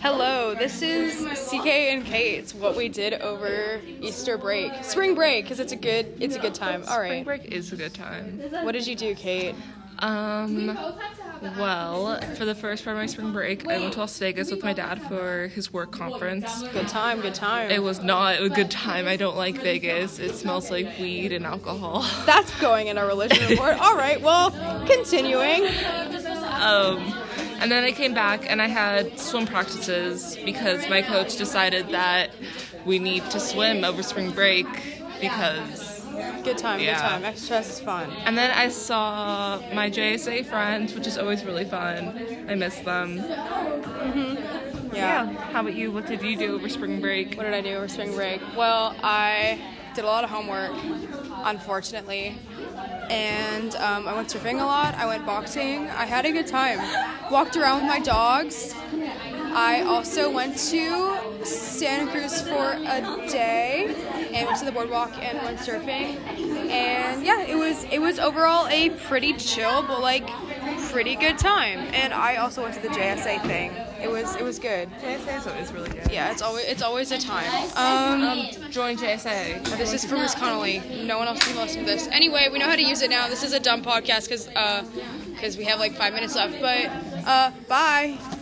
Hello, this is CK and Kate. It's what we did over Easter break. Spring break, because it's a good time. All right. Spring break is a good time. What did you do, Kate? Well, for the first part of my spring break, I went to Las Vegas with my dad for his work conference. Good time. It was not a good time. I don't like Vegas. It smells like weed and alcohol. That's going in our religion report. All right, well, continuing. And then I came back and I had swim practices because my coach decided that we need to swim over spring break because... Good time. Exercise is fun. And then I saw my JSA friends, which is always really fun. I miss them. Yeah. How about you? What did you do over spring break? What did I do over spring break? Well, I did a lot of homework, unfortunately. And I went surfing a lot. I went boxing. I had a good time. Walked around with my dogs. I also went to Santa Cruz for a day and went to the boardwalk and went surfing. And yeah, it was overall a pretty chill but pretty good time. And I also went to the JSA thing. It was good. JSA is always really good. Yeah, it's always a time. Join JSA. This is for Miss Connolly. No one else can listen to this. Anyway, we know how to use it now. This is a dumb podcast because we have 5 minutes left. But bye.